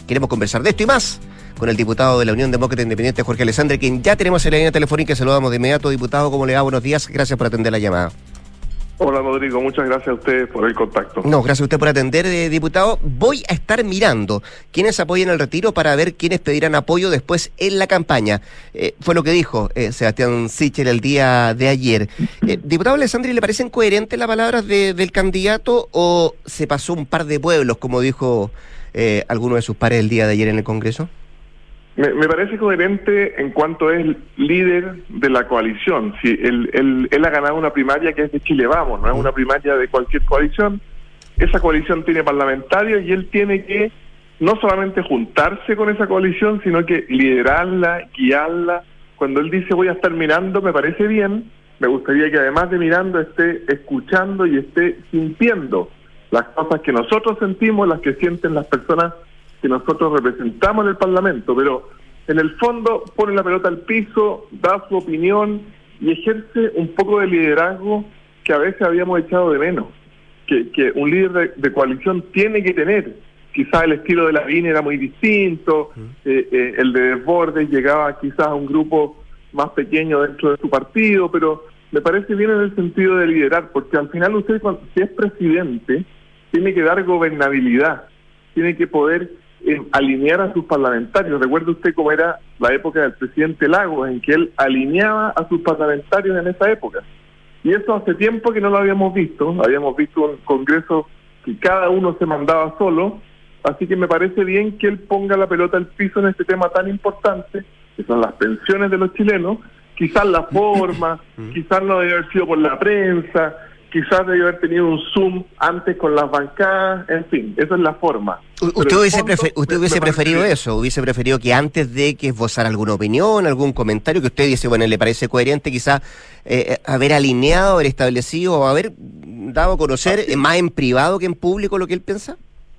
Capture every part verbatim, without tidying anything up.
Queremos conversar de esto y más con el diputado de la Unión Demócrata Independiente, Jorge Alessandri, quien ya tenemos en la línea telefónica. Saludamos de inmediato. Diputado, ¿cómo le va? Buenos días, gracias por atender la llamada. Hola Rodrigo, muchas gracias a ustedes por el contacto. No, gracias a usted por atender, eh, diputado. Voy a estar mirando quiénes apoyan el retiro para ver quiénes pedirán apoyo después en la campaña. Eh, fue lo que dijo eh, Sebastián Sichel el día de ayer. Eh, diputado Alessandri, ¿le parecen coherentes las palabras de, del candidato o se pasó un par de pueblos, como dijo eh, alguno de sus pares el día de ayer en el Congreso? Me, me parece coherente en cuanto es líder de la coalición. Si él, él, él ha ganado una primaria que es de Chile Vamos, no es una primaria de cualquier coalición. Esa coalición tiene parlamentarios y él tiene que no solamente juntarse con esa coalición, sino que liderarla, guiarla. Cuando él dice voy a estar mirando, me parece bien. Me gustaría que además de mirando esté escuchando y esté sintiendo las cosas que nosotros sentimos, las que sienten las personas que nosotros representamos en el Parlamento, pero en el fondo pone la pelota al piso, da su opinión y ejerce un poco de liderazgo que a veces habíamos echado de menos, que, que un líder de, de coalición tiene que tener. Quizás el estilo de Lavín era muy distinto, eh, eh, el de Desbordes llegaba quizás a un grupo más pequeño dentro de su partido, pero me parece bien en el sentido de liderar, porque al final usted, si es presidente, tiene que dar gobernabilidad, tiene que poder Eh, alinear a sus parlamentarios. Recuerde usted cómo era la época del presidente Lagos, en que él alineaba a sus parlamentarios en esa época. Y eso hace tiempo que no lo habíamos visto. Habíamos visto un Congreso que cada uno se mandaba solo. Así que me parece bien que él ponga la pelota al piso en este tema tan importante, que son las pensiones de los chilenos. Quizás la forma, quizás no debe haber sido por la prensa, quizás debe haber tenido un Zoom antes con las bancadas, en fin, esa es la forma. ¿Usted hubiese, prefer, usted hubiese preferido eso? ¿Hubiese preferido que antes de que esbozara alguna opinión, algún comentario, que usted dice, bueno, le parece coherente quizás eh, haber alineado, haber establecido o haber dado a conocer eh, más en privado que en público lo que él piensa?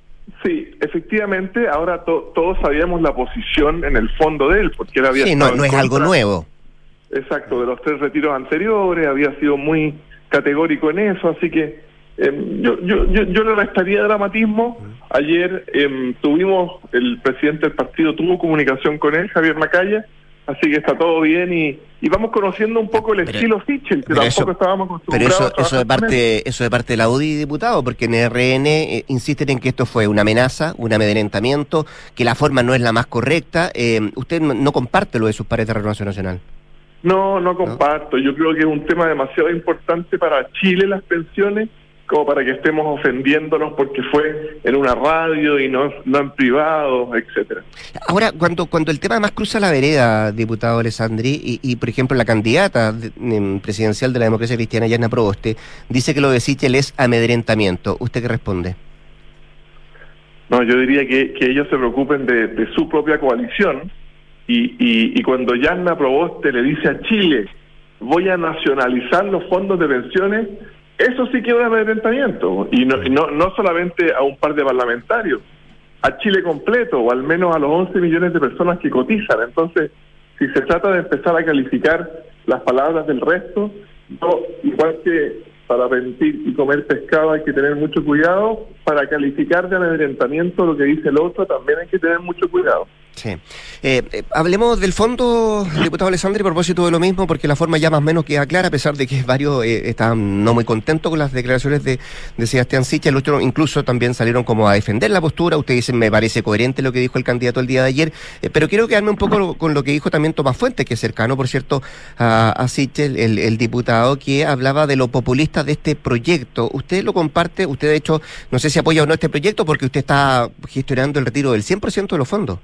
Sí, efectivamente, ahora to, todos sabíamos la posición en el fondo de él, porque él había... Sí, no, no es algo nuevo. Exacto, de los tres retiros anteriores, había sido muy categórico en eso, así que eh, yo, yo, yo, yo le restaría dramatismo. Ayer eh, tuvimos, el presidente del partido tuvo comunicación con él, Javier Macaya, así que está todo bien y, y vamos conociendo un poco el pero, estilo Sichel, que tampoco eso, estábamos acostumbrados. Pero eso, eso de parte, eso de parte de la U D I, diputado, porque en R N eh, insisten en que esto fue una amenaza, un amedrentamiento, que la forma no es la más correcta. Eh, usted no, no comparte lo de sus pares de Renovación Nacional. No, no comparto. ¿No? Yo creo que es un tema demasiado importante para Chile las pensiones, como para que estemos ofendiéndonos porque fue en una radio y no, no en privado, etcétera. Ahora, cuando cuando el tema además cruza la vereda, diputado Alessandri, y, y por ejemplo la candidata de, de, presidencial de la Democracia Cristiana, Yarna Proboste, dice que lo de Sichel es amedrentamiento, ¿usted qué responde? No, yo diría que, que ellos se preocupen de, de su propia coalición. Y, y, y cuando Yarna Proboste le dice a Chile, voy a nacionalizar los fondos de pensiones, eso sí que es un amedrentamiento. Y no, y no, no solamente a un par de parlamentarios, a Chile completo, o al menos a los once millones de personas que cotizan. Entonces, si se trata de empezar a calificar las palabras del resto, no, igual que para mentir y comer pescado hay que tener mucho cuidado, para calificar de amedrentamiento lo que dice el otro también hay que tener mucho cuidado. Sí. Eh, eh, hablemos del fondo, diputado Alessandri, a propósito de lo mismo, porque la forma ya más o menos queda clara, a pesar de que varios eh, estaban no muy contentos con las declaraciones de, de Sebastián Sichel, otros incluso también salieron como a defender la postura. Usted dice, me parece coherente lo que dijo el candidato el día de ayer, eh, pero quiero quedarme un poco con lo que dijo también Tomás Fuentes, que es cercano, por cierto, a, a Sichel, el, el diputado, que hablaba de lo populista de este proyecto. ¿Usted lo comparte? Usted, de hecho, no sé si apoya o no este proyecto, porque usted está gestionando el retiro del cien por ciento de los fondos.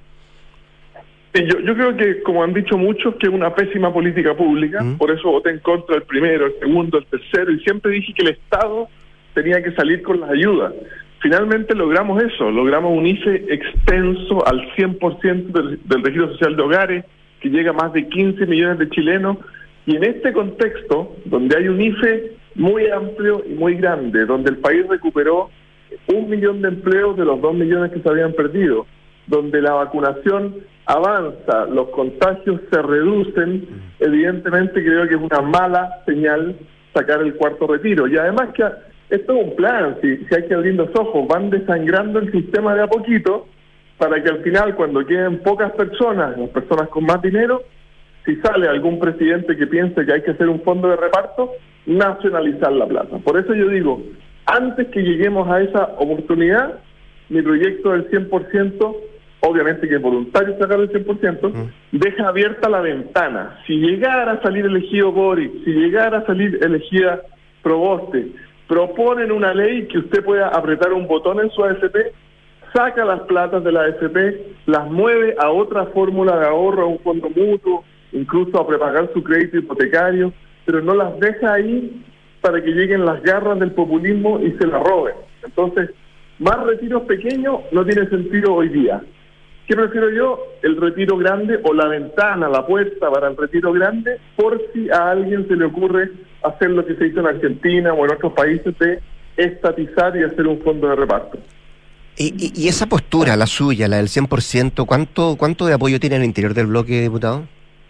Yo, yo creo que, como han dicho muchos, que es una pésima política pública, mm. por eso voté en contra del primero, el segundo, el tercero, y siempre dije que el Estado tenía que salir con las ayudas. Finalmente logramos eso, logramos un I F E extenso al cien por ciento del, del registro social de hogares, que llega a más de quince millones de chilenos, y en este contexto, donde hay un I F E muy amplio y muy grande, donde el país recuperó un millón de empleos de los dos millones que se habían perdido, donde la vacunación avanza, los contagios se reducen, evidentemente creo que es una mala señal sacar el cuarto retiro. Y además que esto es un plan, si, si hay que abrir los ojos, van desangrando el sistema de a poquito, para que al final, cuando queden pocas personas, las personas con más dinero, si sale algún presidente que piense que hay que hacer un fondo de reparto, nacionalizar la plata. Por eso yo digo, antes que lleguemos a esa oportunidad, mi proyecto del cien por ciento, obviamente que es voluntario sacar el cien por ciento, mm. deja abierta la ventana. Si llegara a salir elegido Boric, si llegara a salir elegida Proboste, proponen una ley que usted pueda apretar un botón en su A F P, saca las platas de la A F P, las mueve a otra fórmula de ahorro, a un fondo mutuo, incluso a prepagar su crédito hipotecario, pero no las deja ahí para que lleguen las garras del populismo y se la roben. Entonces, más retiros pequeños no tiene sentido hoy día. ¿Qué prefiero yo? El retiro grande o la ventana, la puerta para el retiro grande, por si a alguien se le ocurre hacer lo que se hizo en Argentina o en otros países de estatizar y hacer un fondo de reparto. Y, y, y esa postura, la suya, la del cien por ciento, ¿cuánto, cuánto de apoyo tiene en el interior del bloque, diputado?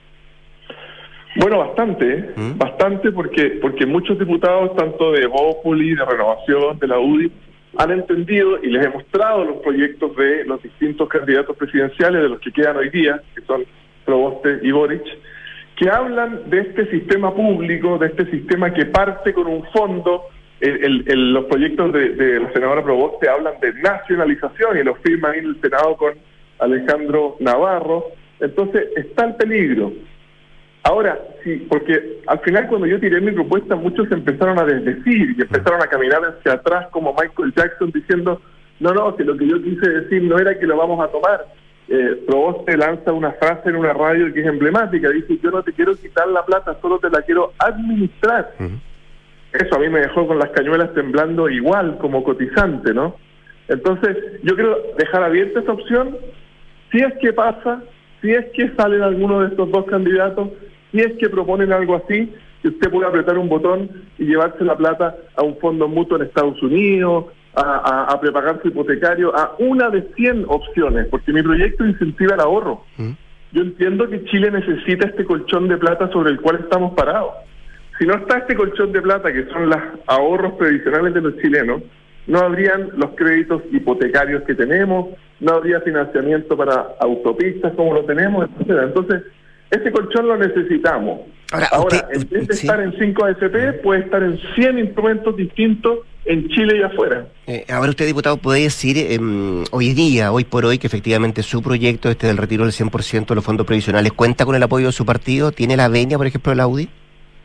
Bueno, bastante, ¿eh? ¿Mm? bastante porque porque muchos diputados, tanto de Evópoli, de Renovación, de la U D I, han entendido y les he mostrado los proyectos de los distintos candidatos presidenciales, de los que quedan hoy día, que son Proboste y Boric, que hablan de este sistema público, de este sistema que parte con un fondo. El, el, el, los proyectos de, de la senadora Proboste hablan de nacionalización y los firman en el Senado con Alejandro Navarro. Entonces está el peligro. Ahora, sí, porque al final cuando yo tiré mi propuesta, muchos empezaron a desdecir y empezaron a caminar hacia atrás como Michael Jackson diciendo, no, no, que lo que yo quise decir no era que lo vamos a tomar. Eh, Proboste lanza una frase en una radio que es emblemática, dice, yo no te quiero quitar la plata, solo te la quiero administrar. Uh-huh. Eso a mí me dejó con las cañuelas temblando igual como cotizante, ¿no? Entonces, yo quiero dejar abierta esa opción, si es que pasa, si es que salen alguno de estos dos candidatos, si es que proponen algo así, que usted pueda apretar un botón y llevarse la plata a un fondo mutuo en Estados Unidos, a, a, a prepagar su hipotecario, a una de cien opciones, porque mi proyecto incentiva el ahorro. ¿Mm? Yo entiendo que Chile necesita este colchón de plata sobre el cual estamos parados. Si no está este colchón de plata, que son los ahorros previsionales de los chilenos, no habrían los créditos hipotecarios que tenemos, no habría financiamiento para autopistas como lo tenemos, etcétera. Entonces, ese colchón lo necesitamos. Ahora, Ahora usted, en vez de ¿sí? estar en cinco A F P, puede estar en cien instrumentos distintos en Chile y afuera. Eh, ahora usted, diputado, puede decir eh, hoy día, hoy por hoy, que efectivamente su proyecto, este del retiro del cien por ciento de los fondos previsionales, ¿cuenta con el apoyo de su partido? ¿Tiene la venia, por ejemplo, de la U D I?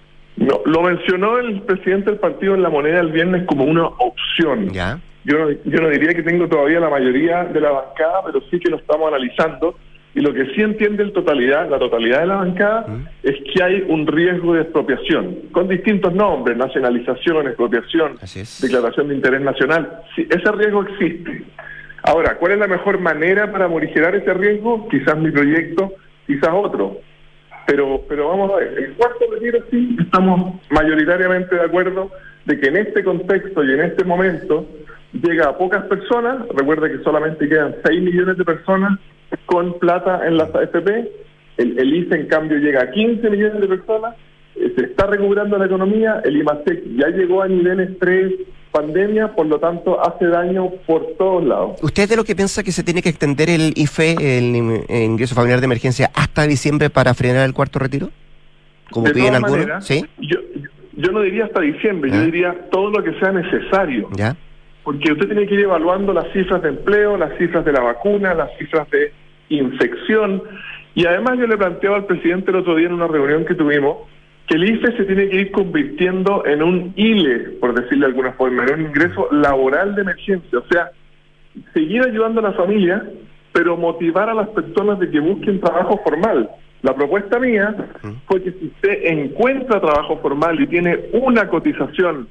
No, lo mencionó el presidente del partido en La Moneda el viernes como una opción. Ya. Yo no, yo no diría que tengo todavía la mayoría de la bancada, pero sí que lo estamos analizando. Y lo que sí entiende el totalidad, la totalidad de la bancada, ¿Mm? es que hay un riesgo de expropiación, con distintos nombres, nacionalización, expropiación, es. declaración de interés nacional. Sí, ese riesgo existe. Ahora, ¿cuál es la mejor manera para morigerar ese riesgo? Quizás mi proyecto, quizás otro. Pero pero vamos a ver, el cuarto retiro sí, estamos mayoritariamente de acuerdo de que en este contexto y en este momento llega a pocas personas. Recuerda que solamente quedan seis millones de personas con plata en las A F P, el, el I C E en cambio llega a quince millones de personas, eh, se está recuperando la economía, el IMASEC ya llegó a niveles pre-pandemia, por lo tanto hace daño por todos lados. ¿Usted es de lo que piensa que se tiene que extender el I F E, el, el ingreso familiar de emergencia, hasta diciembre para frenar el cuarto retiro? Como de piden algunos, maneras, ¿sí? Yo, yo no diría hasta diciembre, ¿Ah? yo diría todo lo que sea necesario. ¿Ya? Porque usted tiene que ir evaluando las cifras de empleo, las cifras de la vacuna, las cifras de infección. Y además yo le planteaba al presidente el otro día en una reunión que tuvimos que el I F E se tiene que ir convirtiendo en un I L E, por decirle de alguna forma, en un ingreso laboral de emergencia. O sea, seguir ayudando a la familia, pero motivar a las personas de que busquen trabajo formal. La propuesta mía fue que si usted encuentra trabajo formal y tiene una cotización,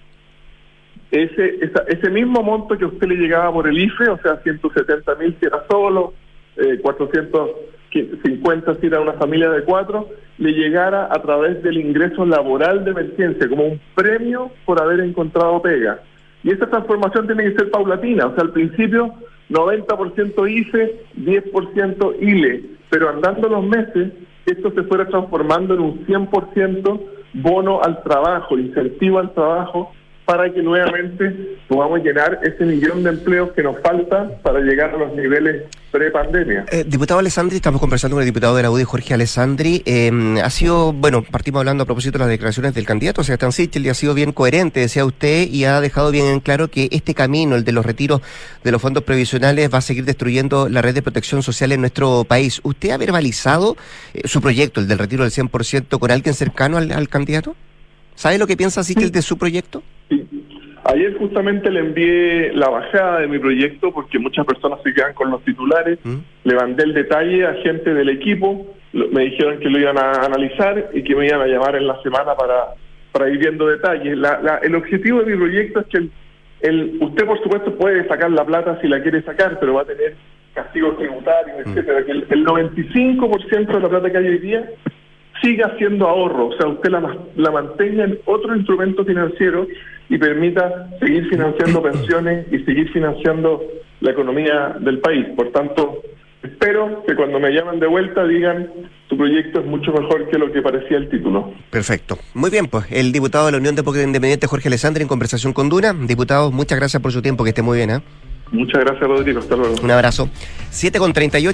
ese esa, ese mismo monto que a usted le llegaba por el I F E, o sea, ciento setenta mil si era solo, eh, cuatrocientos cincuenta si era una familia de cuatro, le llegara a través del ingreso laboral de emergencia, como un premio por haber encontrado pega. Y esa transformación tiene que ser paulatina, o sea, al principio noventa por ciento I F E, diez por ciento I L E, pero andando los meses, esto se fuera transformando en un cien por ciento bono al trabajo, incentivo al trabajo, para que nuevamente podamos llenar ese millón de empleos que nos falta para llegar a los niveles pre-pandemia. Eh, diputado Alessandri, estamos conversando con el diputado de la U D I, Jorge Alessandri. Eh, ha sido, bueno, partimos hablando a propósito de las declaraciones del candidato Sebastián Sichel, y ha sido bien coherente, decía usted, y ha dejado bien en claro que este camino, el de los retiros de los fondos previsionales, va a seguir destruyendo la red de protección social en nuestro país. ¿Usted ha verbalizado eh, su proyecto, el del retiro del cien por ciento, con alguien cercano al, al candidato? ¿Sabe lo que piensa Sichel de su proyecto? Sí. Ayer justamente le envié la bajada de mi proyecto porque muchas personas se quedan con los titulares. ¿Mm? Le mandé el detalle a gente del equipo, lo, me dijeron que lo iban a analizar y que me iban a llamar en la semana para, para ir viendo detalles. La, la, el objetivo de mi proyecto es que el, el, usted por supuesto puede sacar la plata si la quiere sacar, pero va a tener castigos tributarios, ¿Mm? etcétera. Que el, el noventa y cinco por ciento de la plata que hay hoy día siga haciendo ahorro, o sea, usted la, la mantenga en otro instrumento financiero y permita seguir financiando pensiones y seguir financiando la economía del país. Por tanto, espero que cuando me llamen de vuelta digan tu proyecto es mucho mejor que lo que parecía el título. Perfecto. Muy bien, pues el diputado de la Unión Demócrata Independiente, Jorge Alessandri, en conversación con Duna. Diputado, muchas gracias por su tiempo, que esté muy bien, ¿eh? Muchas gracias, Rodrigo. Hasta luego. Un abrazo. siete con treinta y ocho.